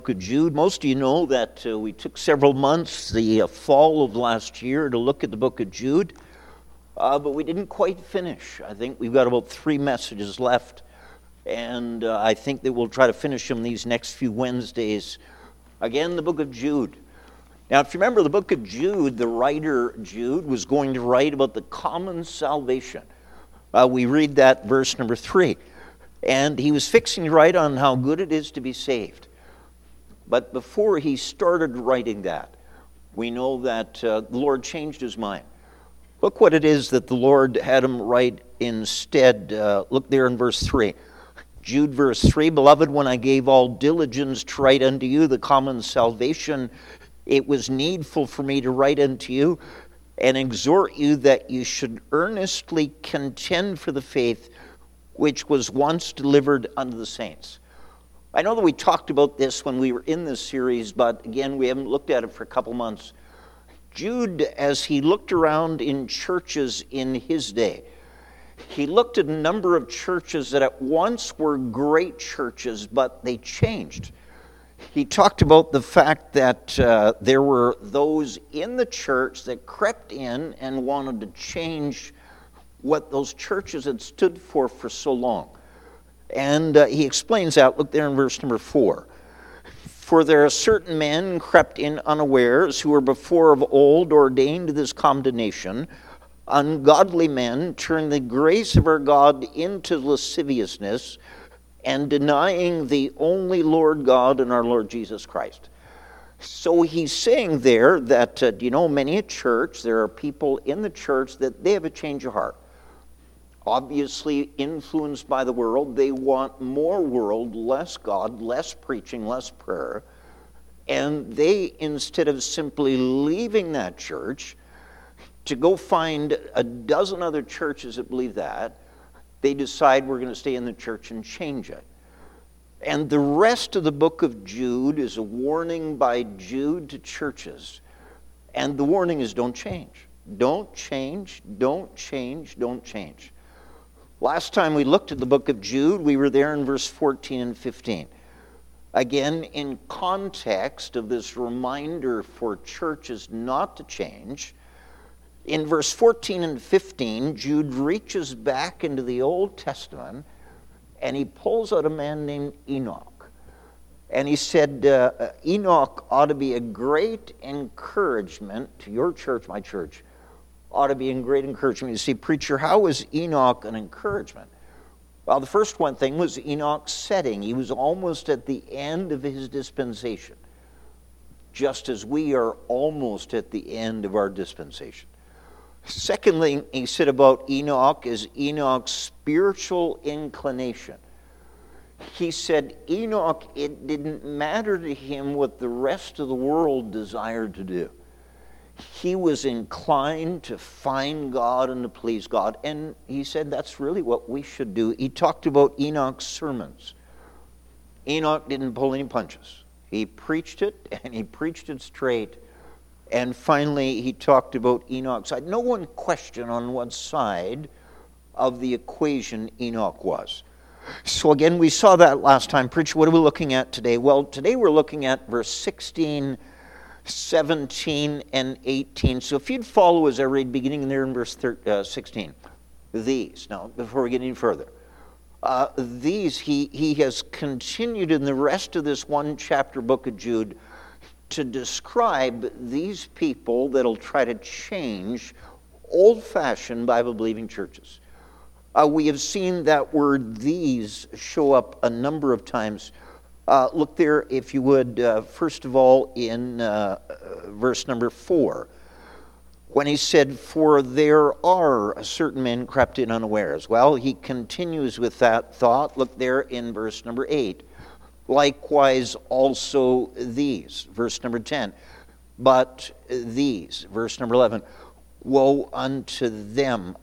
Book of Jude. Most of you know that we took several months, the fall of last year, to look at the book of Jude, but we didn't quite finish. I think we've got about 3 messages left, and I think that we'll try to finish them these next few Wednesdays. Again, the book of Jude. Now, if you remember the book of Jude, the writer Jude was going to write about the common salvation. We read that verse number 3, and he was fixing to write on how good it is to be saved. But before he started writing that, we know that the Lord changed his mind. Look what it is that the Lord had him write instead. Look there in verse 3. Jude verse 3, Beloved, when I gave all diligence to write unto you the common salvation, it was needful for me to write unto you and exhort you that you should earnestly contend for the faith which was once delivered unto the saints. I know that we talked about this when we were in this series, but again, we haven't looked at it for a couple months. Jude, as he looked around in churches in his day, he looked at a number of churches that at once were great churches, but they changed. He talked about the fact that there were those in the church that crept in and wanted to change what those churches had stood for so long. And he explains that. Look there in verse number 4. For there are certain men crept in unawares, who were before of old ordained to this condemnation, ungodly men, turn the grace of our God into lasciviousness, and denying the only Lord God and our Lord Jesus Christ. So he's saying there that, many a church, there are people in the church that they have a change of heart. Obviously influenced by the world, they want more world, less God, less preaching, less prayer. And they, instead of simply leaving that church to go find a dozen other churches that believe that, they decide we're going to stay in the church and change it. And the rest of the book of Jude is a warning by Jude to churches. And the warning is don't change. Don't change, don't change, don't change. Last time we looked at the book of Jude, we were there in verse 14 and 15. Again, in context of this reminder for churches not to change, in verse 14 and 15, Jude reaches back into the Old Testament and he pulls out a man named Enoch. And he said, Enoch ought to be a great encouragement to your church, my church. Ought to be a great encouragement. You see, preacher, how was Enoch an encouragement? Well, the first one thing was Enoch's setting. He was almost at the end of his dispensation, just as we are almost at the end of our dispensation. Secondly, he said about Enoch is Enoch's spiritual inclination. He said Enoch, it didn't matter to him what the rest of the world desired to do. He was inclined to find God and to please God. And he said that's really what we should do. He talked about Enoch's sermons. Enoch didn't pull any punches. He preached it, and he preached it straight. And finally, he talked about Enoch's side. No one questioned on what side of the equation Enoch was. So again, we saw that last time. Preacher, what are we looking at today? Well, today we're looking at verse 16, 17, and 18. So if you'd follow as I read, beginning there in verse 16. These. Now, before we get any further. These, he has continued in the rest of this one chapter book of Jude to describe these people that'll try to change old-fashioned Bible-believing churches. We have seen that word these show up a number of times. Look there, if you would, first of all, in verse number 4, when he said, For there are certain men crept in unawares. Well, he continues with that thought. Look there in verse number 8. Likewise also these, verse number 10. But these, verse number 11. Woe unto them.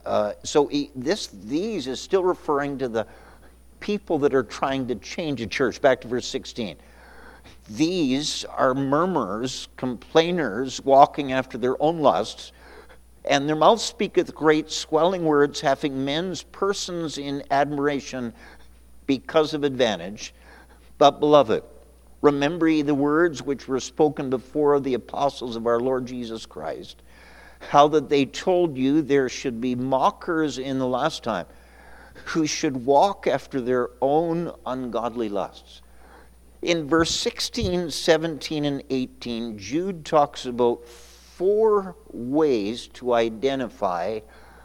These is still referring to the people that are trying to change a church. Back to verse 16. These are murmurers, complainers, walking after their own lusts, and their mouth speaketh great swelling words, having men's persons in admiration because of advantage. But, beloved, Remember ye the words which were spoken before of the apostles of our Lord Jesus Christ, how that they told you there should be mockers in the last time, who should walk after their own ungodly lusts. In verse 16, 17, and 18, Jude talks about 4 ways to identify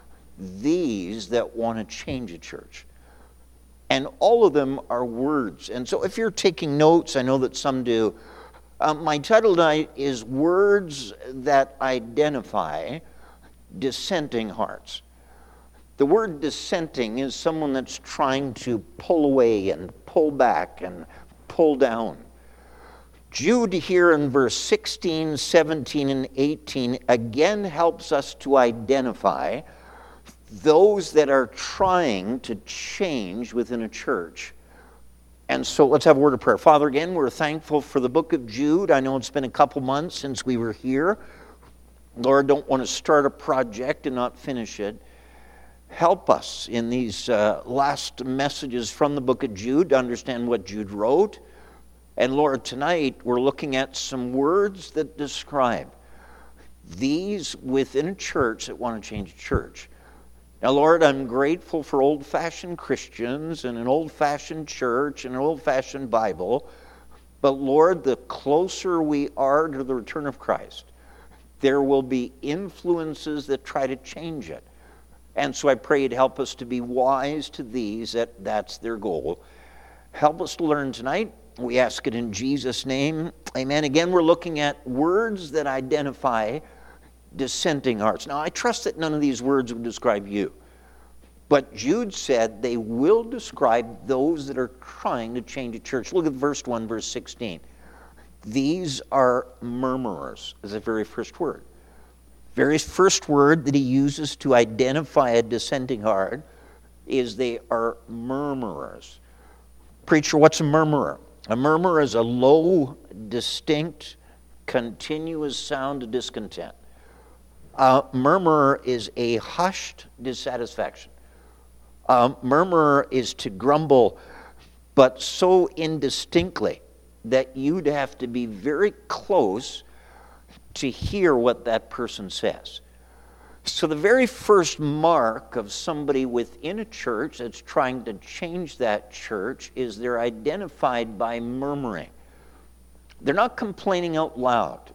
these that want to change a church. And all of them are words. And so if you're taking notes, I know that some do, my title tonight is Words That Identify Dissenting Hearts. The word dissenting is someone that's trying to pull away and pull back and pull down. Jude here in verse 16, 17, and 18 again helps us to identify those that are trying to change within a church. And so let's have a word of prayer. Father, again, we're thankful for the book of Jude. I know it's been a couple months since we were here. Lord, don't want to start a project and not finish it. Help us in these last messages from the book of Jude to understand what Jude wrote. And Lord, tonight we're looking at some words that describe these within a church that want to change a church. Now, Lord, I'm grateful for old-fashioned Christians and an old-fashioned church and an old-fashioned Bible. But, Lord, the closer we are to the return of Christ, there will be influences that try to change it. And so I pray you'd help us to be wise to these, that's their goal. Help us to learn tonight. We ask it in Jesus' name. Amen. Again, we're looking at words that identify dissenting hearts. Now, I trust that none of these words would describe you. But Jude said they will describe those that are trying to change a church. Look at verse 1, verse 16. These are murmurers, is the very first word. Very first word that he uses to identify a dissenting heart is they are murmurers. Preacher, what's a murmurer? A murmur is a low, distinct, continuous sound of discontent. A murmur is a hushed dissatisfaction. A murmur is to grumble, but so indistinctly that you'd have to be very close to hear what that person says. So the very first mark of somebody within a church that's trying to change that church is they're identified by murmuring. They're not complaining out loud.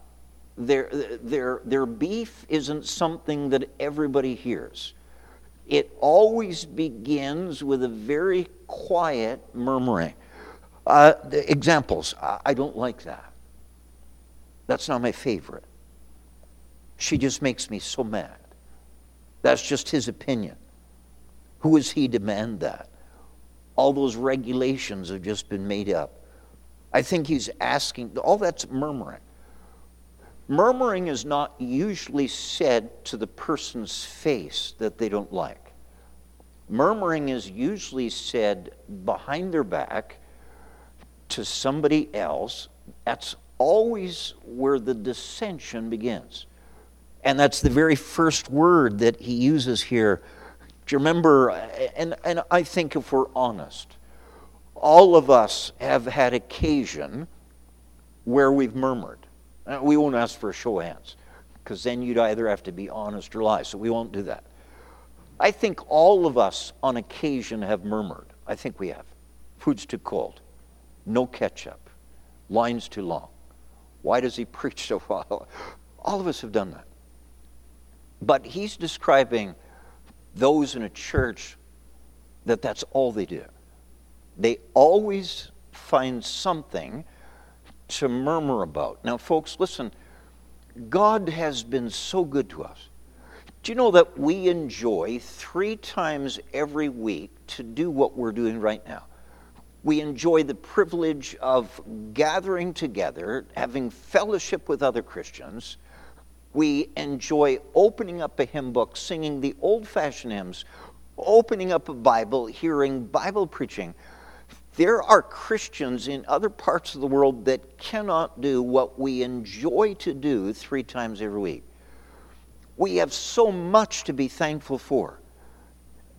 Their beef isn't something that everybody hears. It always begins with a very quiet murmuring. The examples, I don't like that. That's not my favorite. She just makes me so mad. That's just his opinion. Who is he to demand that? All those regulations have just been made up. I think he's asking, all that's murmuring. Murmuring is not usually said to the person's face that they don't like. Murmuring is usually said behind their back to somebody else. That's always where the dissension begins. And that's the very first word that he uses here. Do you remember, and I think if we're honest, all of us have had occasion where we've murmured. We won't ask for a show of hands, because then you'd either have to be honest or lie, so we won't do that. I think all of us on occasion have murmured. I think we have. Food's too cold. No ketchup. Line's too long. Why does he preach so well? All of us have done that. But he's describing those in a church that's all they do. They always find something to murmur about. Now, folks, listen. God has been so good to us. Do you know that we enjoy 3 times every week to do what we're doing right now? We enjoy the privilege of gathering together, having fellowship with other Christians. We enjoy opening up a hymn book, singing the old-fashioned hymns, opening up a Bible, hearing Bible preaching. There are Christians in other parts of the world that cannot do what we enjoy to do 3 times every week. We have so much to be thankful for.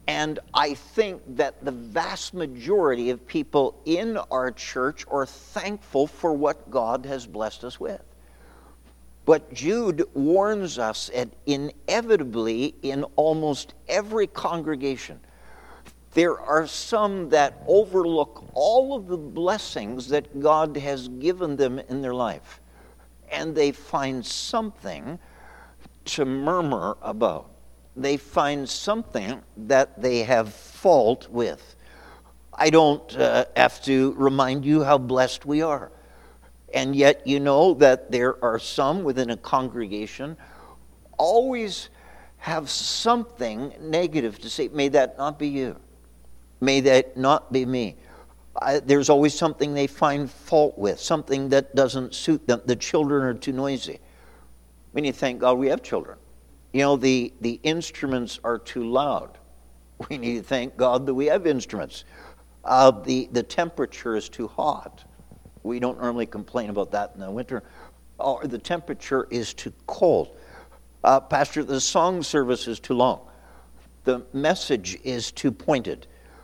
And I think that the vast majority of people in our church are thankful for what God has blessed us with. But Jude warns us that inevitably in almost every congregation, there are some that overlook all of the blessings that God has given them in their life. And they find something to murmur about. They find something that they have fault with. I don't have to remind you how blessed we are. And yet you know that there are some within a congregation always have something negative to say. May that not be you. May that not be me. There's always something they find fault with, something that doesn't suit them. The children are too noisy. We need to thank God we have children. You know, the instruments are too loud. We need to thank God that we have instruments. The temperature is too hot. We don't normally complain about that in the winter. Or the temperature is too cold. Pastor, the song service is too long. The message is too pointed.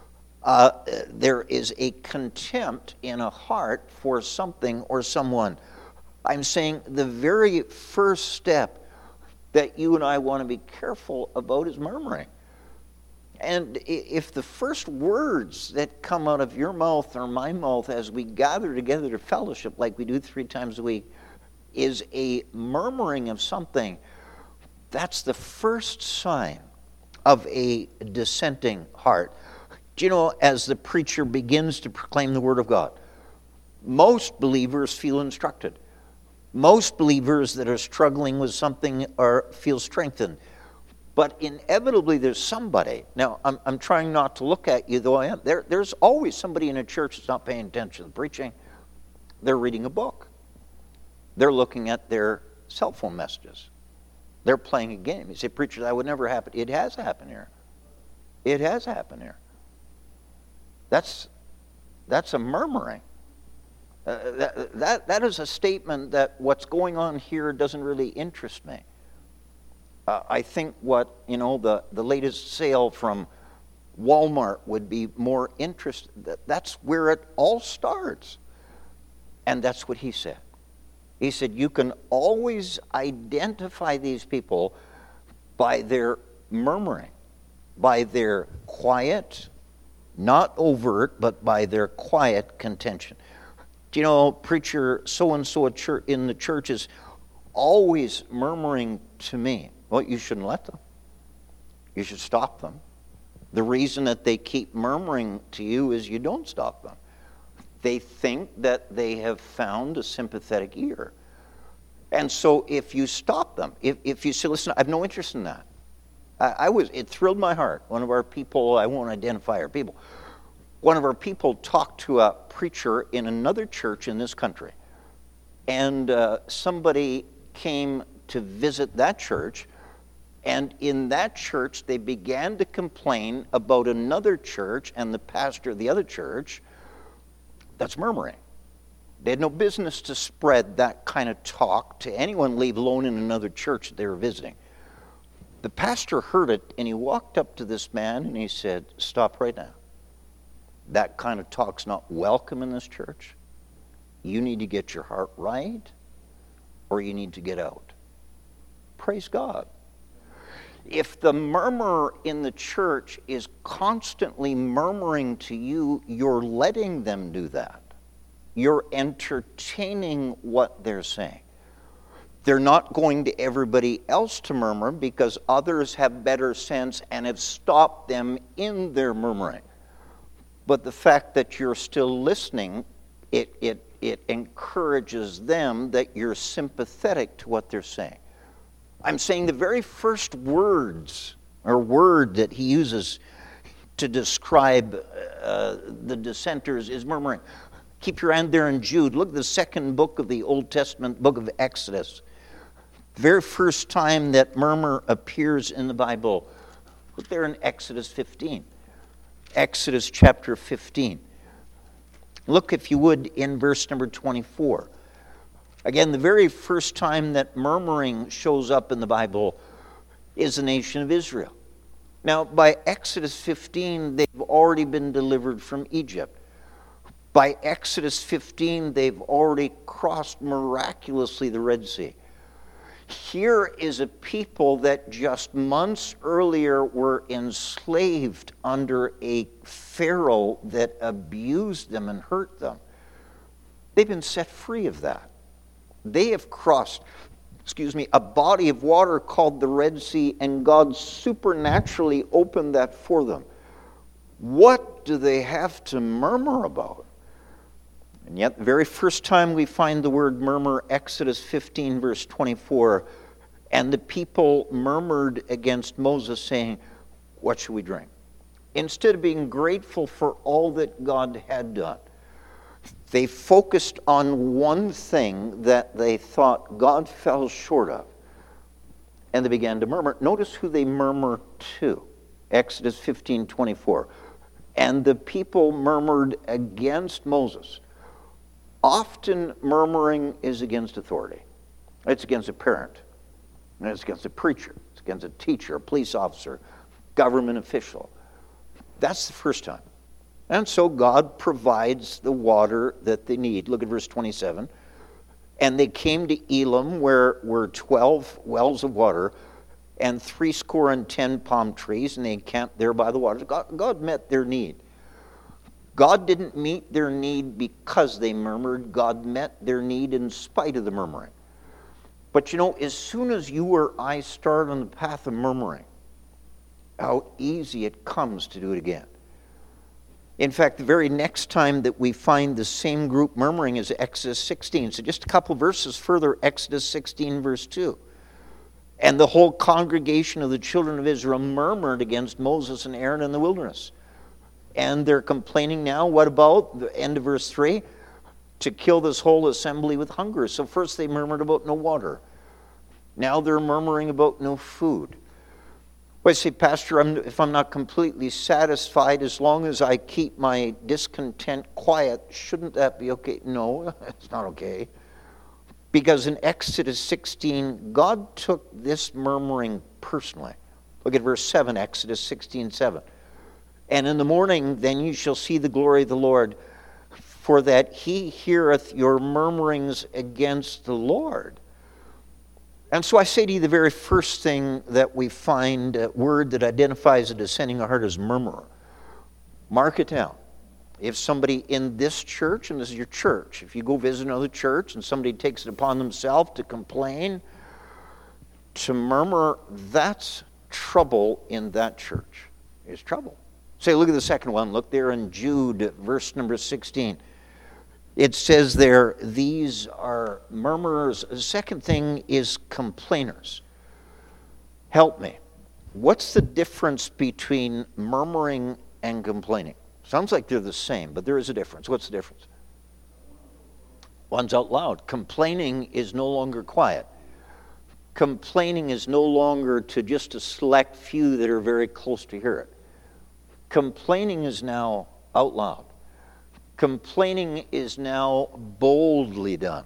There is a contempt in a heart for something or someone. I'm saying the very first step that you and I want to be careful about is murmuring. And if the first words that come out of your mouth or my mouth as we gather together to fellowship like we do 3 times a week is a murmuring of something, that's the first sign of a dissenting heart. Do you know, as the preacher begins to proclaim the Word of God, most believers feel instructed. Most believers that are struggling with something feel strengthened. But inevitably there's somebody. Now, I'm trying not to look at you, though I am. There's always somebody in a church that's not paying attention to the preaching. They're reading a book. They're looking at their cell phone messages. They're playing a game. You say, preacher, that would never happen. It has happened here. It has happened here. That's a murmuring. That is a statement that what's going on here doesn't really interest me. I think the latest sale from Walmart would be more interesting. That's where it all starts. And that's what he said. He said, you can always identify these people by their murmuring, by their quiet, not overt, but by their quiet contention. Do you know, preacher so-and-so in the church is always murmuring to me. Well, you shouldn't let them. You should stop them. The reason that they keep murmuring to you is you don't stop them. They think that they have found a sympathetic ear. And so if you stop them, if you say, listen, I have no interest in that. It thrilled my heart. One of our people, I won't identify our people, one of our people talked to a preacher in another church in this country. And somebody came to visit that church, and in that church they began to complain about another church and the pastor of the other church that's murmuring. They had no business to spread that kind of talk to anyone, leave alone in another church that they were visiting. The pastor heard it, and he walked up to this man and he said, stop right now. That kind of talk's not welcome in this church. You need to get your heart right, or you need to get out. Praise God. If the murmurer in the church is constantly murmuring to you, you're letting them do that. You're entertaining what they're saying. They're not going to everybody else to murmur because others have better sense and have stopped them in their murmuring. But the fact that you're still listening, it encourages them that you're sympathetic to what they're saying. I'm saying the very first words or word that he uses to describe the dissenters is murmuring. Keep your hand there in Jude. Look at the second book of the Old Testament, book of Exodus. The very first time that murmur appears in the Bible, look there in Exodus 15. Exodus chapter 15. Look, if you would, in verse number 24. Again, the very first time that murmuring shows up in the Bible is the nation of Israel. Now, by Exodus 15, they've already been delivered from Egypt. By Exodus 15, they've already crossed miraculously the Red Sea. Here is a people that just months earlier were enslaved under a Pharaoh that abused them and hurt them. They've been set free of that. They have crossed, a body of water called the Red Sea, and God supernaturally opened that for them. What do they have to murmur about? And yet, the very first time we find the word murmur, Exodus 15, verse 24, and the people murmured against Moses, saying, "What shall we drink?" Instead of being grateful for all that God had done, they focused on one thing that they thought God fell short of, and they began to murmur. Notice who they murmur to. Exodus 15, 24. And the people murmured against Moses. Often murmuring is against authority. It's against a parent. And it's against a preacher. It's against a teacher, a police officer, government official. That's the first time. And so God provides the water that they need. Look at verse 27. And they came to Elim, where were 12 wells of water and 70 palm trees, and they encamped there by the waters. God met their need. God didn't meet their need because they murmured. God met their need in spite of the murmuring. But as soon as you or I start on the path of murmuring, how easy it comes to do it again. In fact, the very next time that we find the same group murmuring is Exodus 16. So just a couple verses further, Exodus 16, verse 2. And the whole congregation of the children of Israel murmured against Moses and Aaron in the wilderness. And they're complaining now, what about, the end of verse 3? To kill this whole assembly with hunger. So first they murmured about no water. Now they're murmuring about no food. Well, I say, Pastor, if I'm not completely satisfied, as long as I keep my discontent quiet, shouldn't that be okay? No, it's not okay. Because in Exodus 16, God took this murmuring personally. Look at verse 7, Exodus 16, 7. And in the morning, then you shall see the glory of the Lord, for that he heareth your murmurings against the Lord. And so I say to you, the very first thing that we find, a word that identifies a descending heart, is murmurer. Mark it down. If somebody in this church, and this is your church, if you go visit another church and somebody takes it upon themselves to complain, to murmur, that's trouble in that church. It's trouble. Say, look at the second one. Look there in Jude, verse number 16. It says there, these are murmurers. The second thing is complainers. Help me. What's the difference between murmuring and complaining? Sounds like they're the same, but there is a difference. What's the difference? One's out loud. Complaining is no longer quiet. Complaining is no longer to just a select few that are very close to hear it. Complaining is now out loud. Complaining is now boldly done.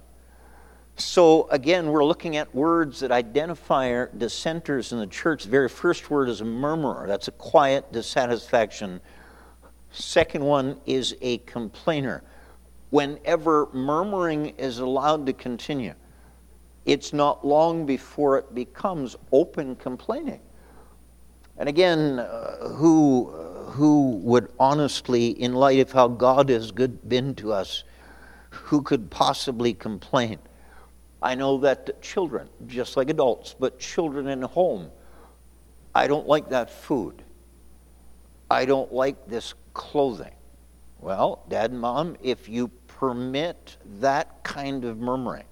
So again, we're looking at words that identify dissenters in the church. The very first word is a murmurer. That's a quiet dissatisfaction. Second one is a complainer. Whenever murmuring is allowed to continue, it's not long before it becomes open complaining. And again, who would honestly, in light of how God has been to us, who could possibly complain? I know that children, just like adults, but children in home, I don't like that food. I don't like this clothing. Well, Dad and Mom, if you permit that kind of murmuring,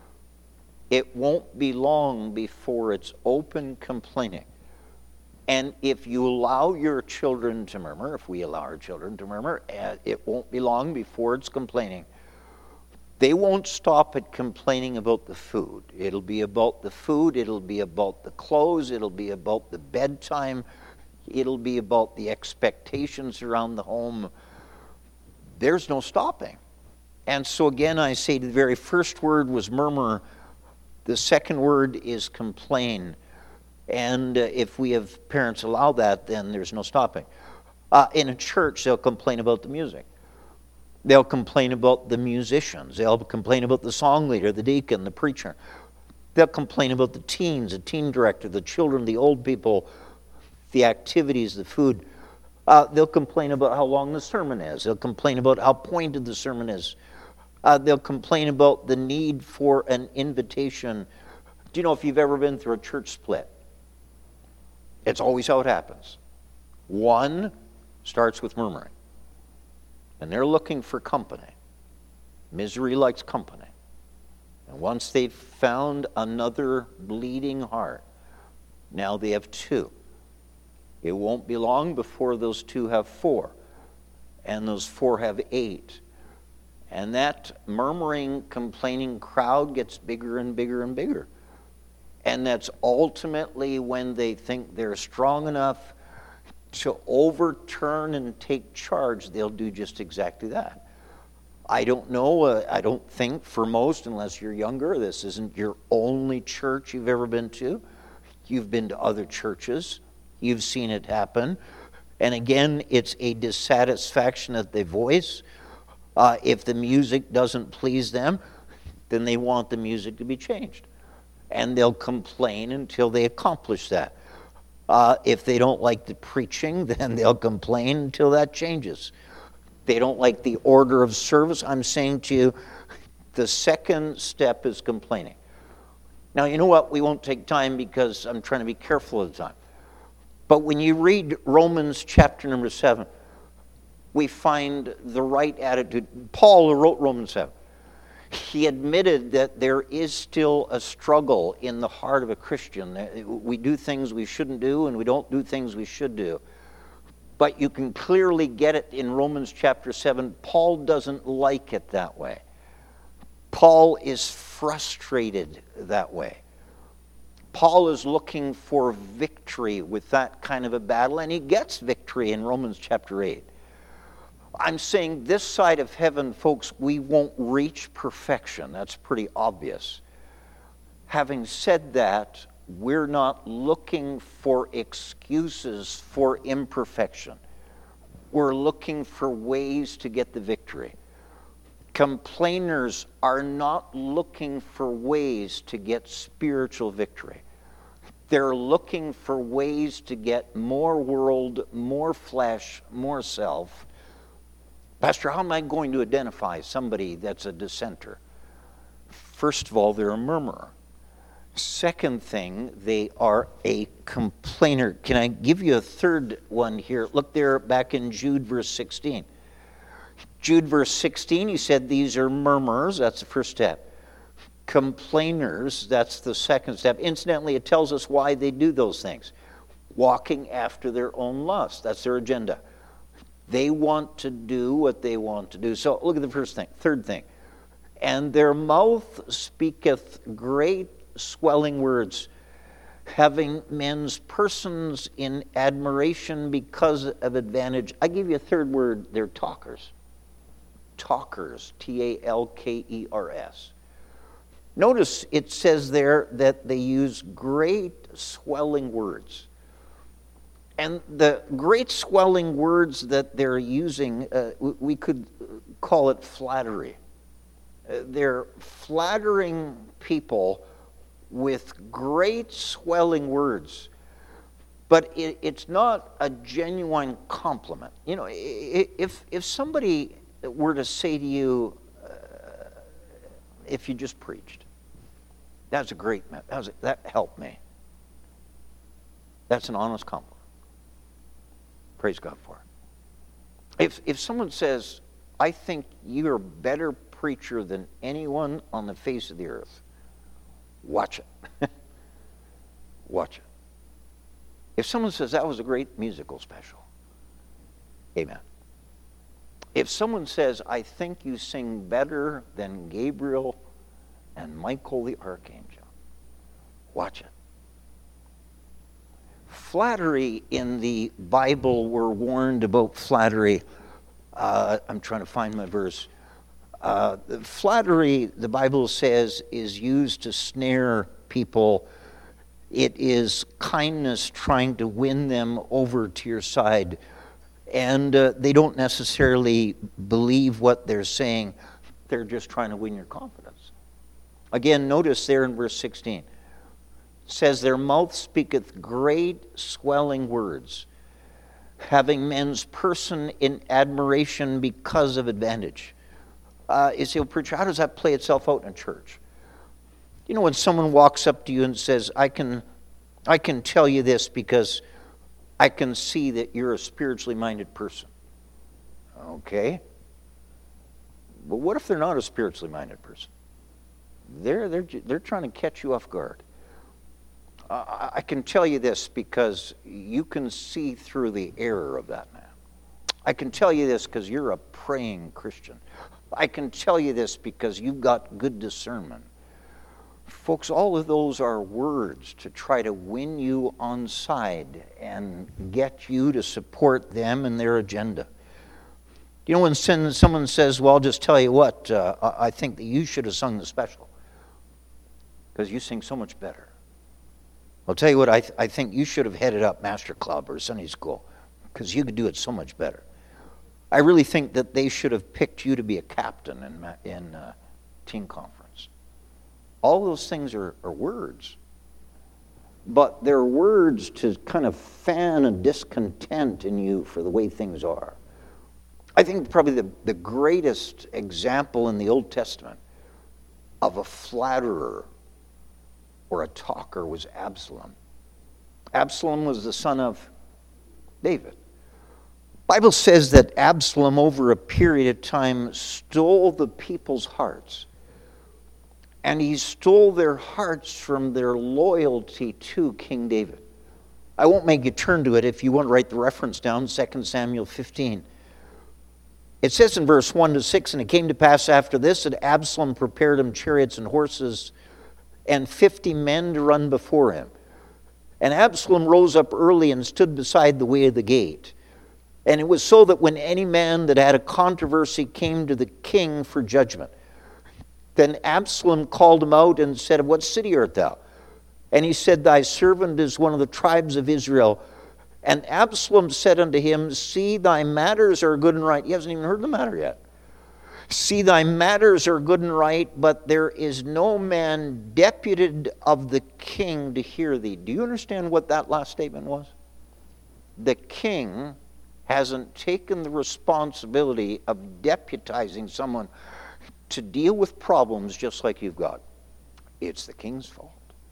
it won't be long before it's open complaining. And if you allow your children to murmur, if we allow our children to murmur, it won't be long before it's complaining. They won't stop at complaining about the food. It'll be about the food, it'll be about the clothes, it'll be about the bedtime, it'll be about the expectations around the home. There's no stopping. And so again, I say the very first word was murmur. The second word is complain. And if we have parents allow that, then there's no stopping. In a church, they'll complain about the music. They'll complain about the musicians. They'll complain about the song leader, the deacon, the preacher. They'll complain about the teens, the teen director, the children, the old people, the activities, the food. They'll complain about how long the sermon is. They'll complain about how pointed the sermon is. They'll complain about the need for an invitation. Do you know if you've ever been through a church split? It's always how it happens. One starts with murmuring, and they're looking for company. Misery likes company. And once they've found another bleeding heart, now they have two. It won't be long before those two have four, and those four have eight. And that murmuring, complaining crowd gets bigger and bigger and bigger. And that's ultimately when they think they're strong enough to overturn and take charge, they'll do just exactly that. I don't know, I don't think for most, unless you're younger, this isn't your only church you've ever been to. You've been to other churches. You've seen it happen. And again, it's a dissatisfaction that they voice. If the music doesn't please them, then they want the music to be changed. And they'll complain until they accomplish that. If they don't like the preaching, then they'll complain until that changes. They don't like the order of service. I'm saying to you, the second step is complaining. Now, you know what? We won't take time because I'm trying to be careful of the time. But when you read Romans chapter number 7, we find the right attitude. Paul, who wrote Romans 7, he admitted that there is still a struggle in the heart of a Christian. We do things we shouldn't do, and we don't do things we should do. But you can clearly get it in Romans chapter 7. Paul doesn't like it that way. Paul is frustrated that way. Paul is looking for victory with that kind of a battle, and he gets victory in Romans chapter 8. I'm saying this side of heaven, folks, we won't reach perfection. That's pretty obvious. Having said that, we're not looking for excuses for imperfection. We're looking for ways to get the victory. Complainers are not looking for ways to get spiritual victory. They're looking for ways to get more world, more flesh, more self. Pastor, how am I going to identify somebody that's a dissenter? First of all, they're a murmurer. Second thing, they are a complainer. Can I give you a third one here? Look there back in Jude verse 16. Jude verse 16, he said these are murmurers. That's the first step. Complainers, that's the second step. Incidentally, it tells us why they do those things. Walking after their own lust. That's their agenda. They want to do what they want to do. So look at the first thing. Third thing. And their mouth speaketh great swelling words, having men's persons in admiration because of advantage. I give you a third word. They're talkers. Talkers. Talkers. Notice it says there that they use great swelling words. And the great swelling words that they're using, we could call it flattery. They're flattering people with great swelling words. But it's not a genuine compliment. You know, if somebody were to say to you, if you just preached, that's a great, that helped me. That's an honest compliment. Praise God for it. If someone says, I think you're a better preacher than anyone on the face of the earth, watch it. Watch it. If someone says that was a great musical special, amen. If someone says, I think you sing better than Gabriel and Michael the archangel, watch it. Flattery in the Bible, we're warned about flattery. I'm trying to find my verse. Flattery, the Bible says, is used to snare people It is kindness trying to win them over to your side. And they don't necessarily believe what they're saying. They're just trying to win your confidence. Again, notice there in verse 16. It says, their mouth speaketh great swelling words, having men's person in admiration because of advantage. You say, well, preacher, how does that play itself out in a church? You know, when someone walks up to you and says, I can tell you this because I can see that you're a spiritually minded person. Okay. But what if they're not a spiritually minded person? They're trying to catch you off guard. I can tell you this because you can see through the error of that man. I can tell you this because you're a praying Christian. I can tell you this because you've got good discernment. Folks, all of those are words to try to win you on side and get you to support them and their agenda. You know, when someone says, well, I'll just tell you what, I think that you should have sung the special because you sing so much better. I'll tell you what, I think you should have headed up Master Club or Sunday School because you could do it so much better. I really think that they should have picked you to be a captain in team conference. All those things are words. But they're words to kind of fan a discontent in you for the way things are. I think probably the greatest example in the Old Testament of a flatterer or a talker was Absalom. Absalom was the son of David. The Bible says that Absalom, over a period of time, stole the people's hearts. And he stole their hearts from their loyalty to King David. I won't make you turn to it if you want to write the reference down, 2 Samuel 15. It says in verse 1 to 6, and it came to pass after this that Absalom prepared him chariots and horses and 50 men to run before him. And Absalom rose up early and stood beside the way of the gate. And it was so that when any man that had a controversy came to the king for judgment, then Absalom called him out and said, of what city art thou? And he said, thy servant is one of the tribes of Israel. And Absalom said unto him, see, thy matters are good and right. He hasn't even heard the matter yet. See, thy matters are good and right, but there is no man deputed of the king to hear thee. Do you understand what that last statement was? The king hasn't taken the responsibility of deputizing someone to deal with problems just like you've got. It's the king's fault.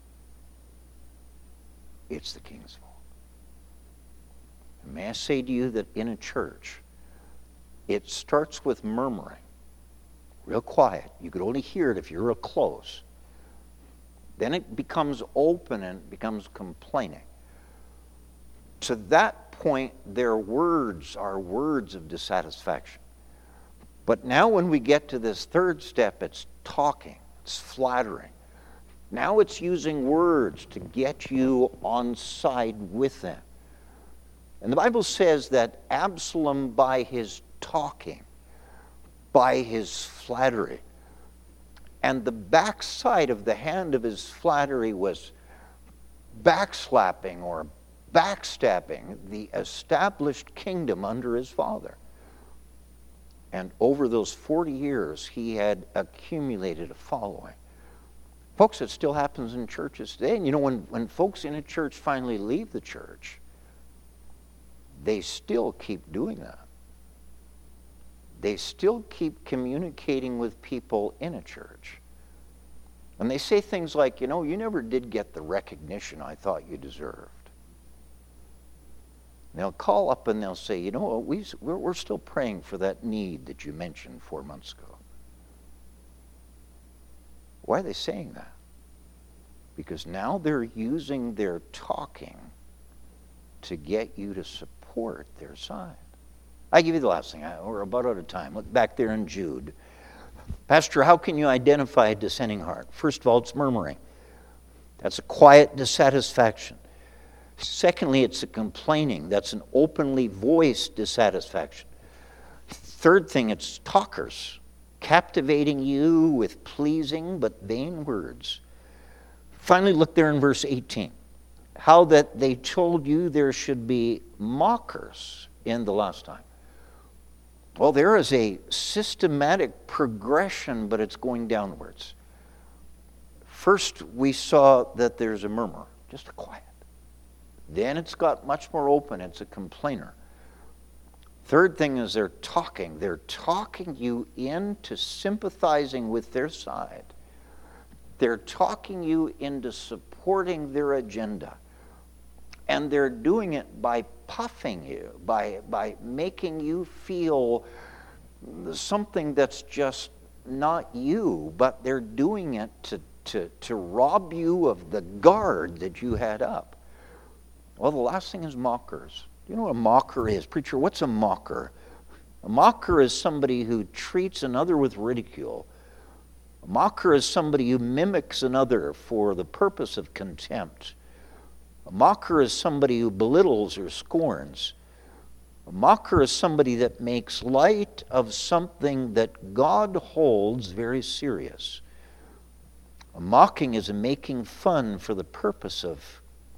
It's the king's fault. And may I say to you that in a church, it starts with murmuring. Real quiet. You could only hear it if you're real close. Then it becomes open and it becomes complaining. To that point, their words are words of dissatisfaction. But now when we get to this third step, it's talking, it's flattering. Now it's using words to get you on side with them. And the Bible says that Absalom, by his talking, by his flattery, and the backside of the hand of his flattery was backslapping or backstabbing the established kingdom under his father. And over those 40 years, he had accumulated a following. Folks, it still happens in churches today. And you know, when folks in a church finally leave the church, they still keep doing that. They still keep communicating with people in a church. And they say things like, you know, you never did get the recognition I thought you deserved. They'll call up and they'll say, you know, we're still praying for that need that you mentioned 4 months ago. Why are they saying that? Because now they're using their talking to get you to support their side. I give you the last thing. We're about out of time. Look back there in Jude. Pastor, how can you identify a dissenting heart? First of all, it's murmuring. That's a quiet dissatisfaction. Secondly, it's a complaining. That's an openly voiced dissatisfaction. Third thing, it's talkers, captivating you with pleasing but vain words. Finally, look there in verse 18. how that they told you there should be mockers in the last time. Well, there is a systematic progression, but it's going downwards. First, we saw that there's a murmur, just a quiet. Then it's got much more open. It's a complainer. Third thing is they're talking. They're talking you into sympathizing with their side. They're talking you into supporting their agenda. And they're doing it by puffing you, by making you feel something that's just not you, but they're doing it to rob you of the guard that you had up. Well, the last thing is mockers. Do you know what a mocker is? Preacher, what's a mocker? A mocker is somebody who treats another with ridicule. A mocker is somebody who mimics another for the purpose of contempt. A mocker is somebody who belittles or scorns. A mocker is somebody that makes light of something that God holds very serious. A mocking is a making fun for the purpose of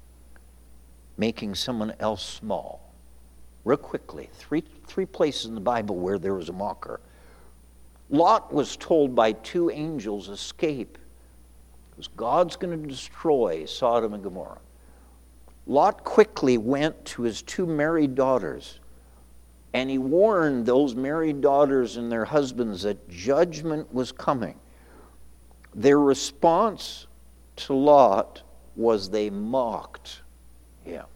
making someone else small. Real quickly, three places in the Bible where there was a mocker. Lot was told by two angels, escape, because God's going to destroy Sodom and Gomorrah. Lot quickly went to his two married daughters, and he warned those married daughters and their husbands that judgment was coming. Their response to Lot was they mocked him.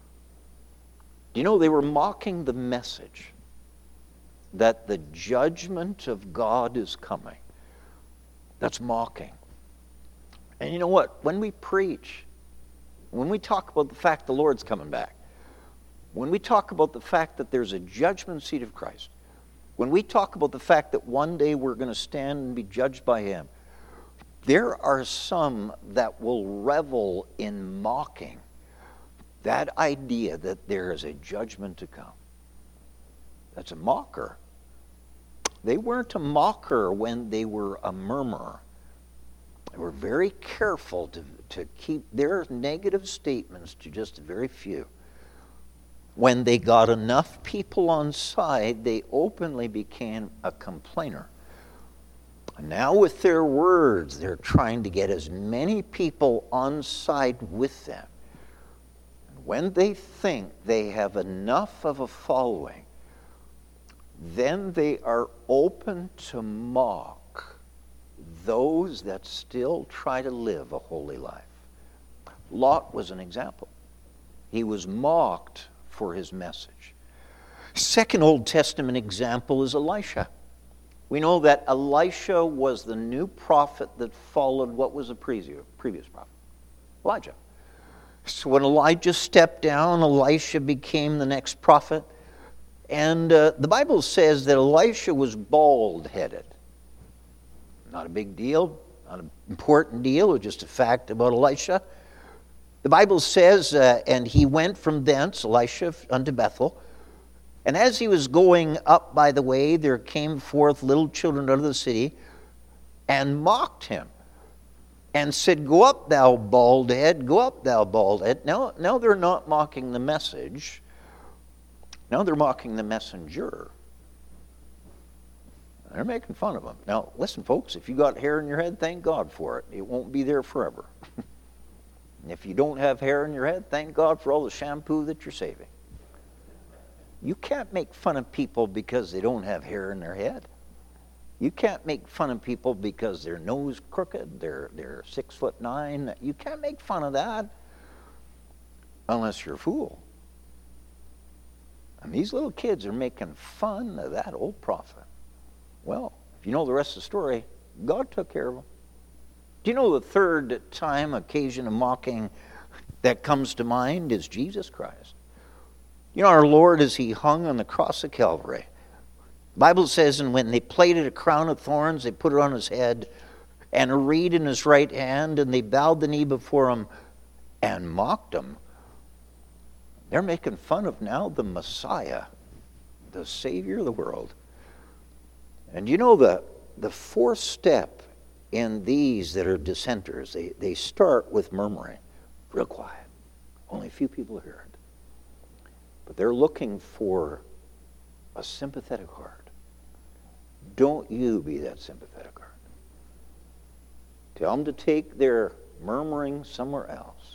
You know, they were mocking the message that the judgment of God is coming. That's mocking. And you know what? When we preach, when we talk about the fact the Lord's coming back, when we talk about the fact that there's a judgment seat of Christ, when we talk about the fact that one day we're going to stand and be judged by Him, there are some that will revel in mocking that idea that there is a judgment to come. That's a mocker. They weren't a mocker when they were a murmurer. They were very careful to keep their negative statements to just a very few. When they got enough people on side, they openly became a complainer. And now with their words, they're trying to get as many people on side with them. And when they think they have enough of a following, then they are open to mock those that still try to live a holy life. Lot was an example. He was mocked for his message. Second Old Testament example is Elisha. We know that Elisha was the new prophet that followed what was the previous prophet? Elijah. So when Elijah stepped down, Elisha became the next prophet. And the Bible says that Elisha was bald-headed. Not a big deal, not an important deal, it was just a fact about Elisha. The Bible says, and he went from thence, Elisha, unto Bethel. And as he was going up by the way, there came forth little children out of the city and mocked him and said, "Go up, thou bald head, go up, thou bald head." Now they're not mocking the message. Now they're mocking the messenger. They're making fun of him. Now, listen, folks, if you got hair in your head, thank God for it. It won't be there forever. And if you don't have hair in your head, thank God for all the shampoo that you're saving. You can't make fun of people because they don't have hair in their head. You can't make fun of people because their nose crooked, they're 6'9". You can't make fun of that unless you're a fool. And these little kids are making fun of that old prophet. Well, if you know the rest of the story, God took care of them. Do you know the third occasion of mocking that comes to mind is Jesus Christ? You know, our Lord, as He hung on the cross of Calvary, the Bible says, and when they plaited a crown of thorns, they put it on His head, and a reed in His right hand, and they bowed the knee before Him and mocked Him. They're making fun of now the Messiah, the Savior of the world. And you know the fourth step in these that are dissenters, they start with murmuring, real quiet. Only a few people hear it. But they're looking for a sympathetic heart. Don't you be that sympathetic heart. Tell them to take their murmuring somewhere else.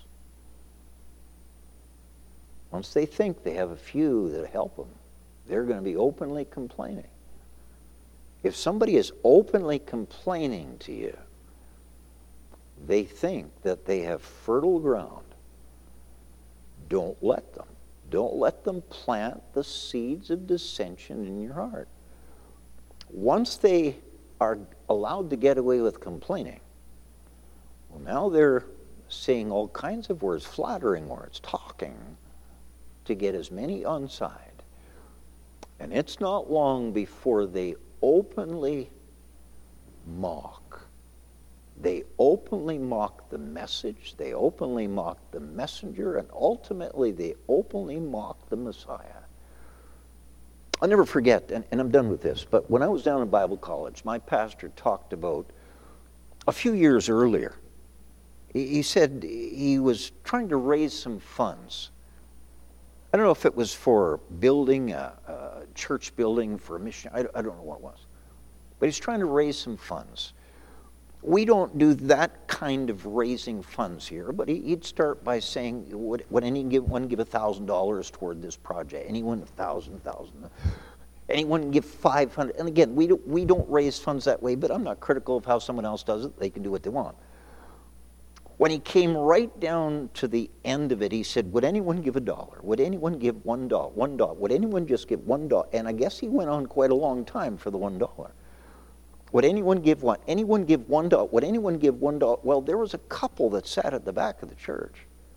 Once they think they have a few that help them, they're going to be openly complaining. If somebody is openly complaining to you, they think that they have fertile ground. Don't let them. Don't let them plant the seeds of dissension in your heart. Once they are allowed to get away with complaining, well, now they're saying all kinds of words, flattering words, talking to get as many on side. And it's not long before they openly mock. They openly mock the message, they openly mock the messenger, and ultimately they openly mock the Messiah. I'll never forget, and I'm done with this, but when I was down in Bible college, my pastor talked about a few years earlier. He said he was trying to raise some funds. I don't know if it was for building a church building for a mission. I don't know what it was. But he's trying to raise some funds. We don't do that kind of raising funds here, but he'd start by saying, would anyone give $1,000 toward this project? Anyone $1,000? Anyone give $500? And again, we don't raise funds that way, but I'm not critical of how someone else does it. They can do what they want. When he came right down to the end of it, he said, would anyone give $1? Would anyone give $1? $1? Would anyone just give $1? And I guess he went on quite a long time for the $1. Would anyone give what? Anyone give $1? Would anyone give $1? Well, there was a couple that sat at the back of the church.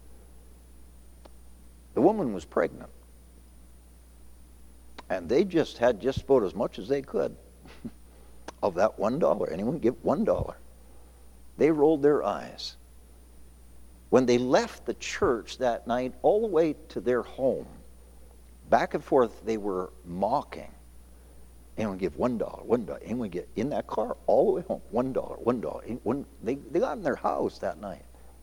The woman was pregnant. And they just had just about as much as they could of that $1. Anyone give $1? They rolled their eyes. When they left the church that night, all the way to their home, back and forth, they were mocking. Anyone give $1? $1? Anyone get in that car all the way home? $1? $1? They got in their house that night.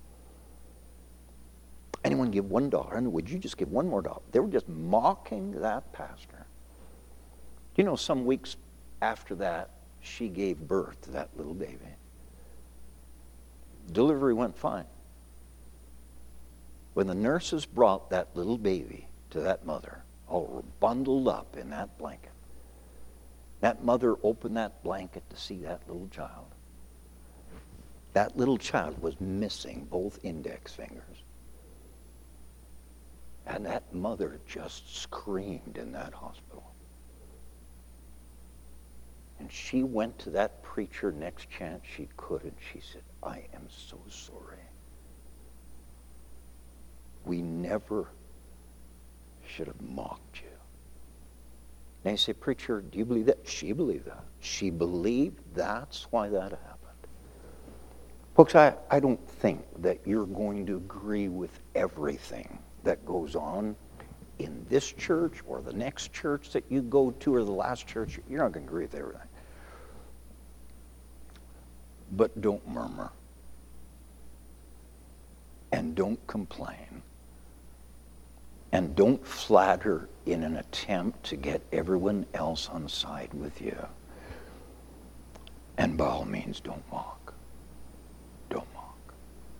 Anyone give $1? And would you just give one more dollar? They were just mocking that pastor. You know, some weeks after that, she gave birth to that little baby. Delivery went fine. When the nurses brought that little baby to that mother, all bundled up in that blanket, that mother opened that blanket to see that little child. That little child was missing both index fingers. And that mother just screamed in that hospital. And she went to that preacher next chance she could, and she said, I am so sorry. We never should have mocked you. Now you say, preacher, do you believe that? She believed that. She believed that's why that happened. Folks, I don't think that you're going to agree with everything that goes on in this church or the next church that you go to or the last church. You're not going to agree with everything. But don't murmur. And don't complain. And don't flatter in an attempt to get everyone else on side with you. And by all means, don't mock.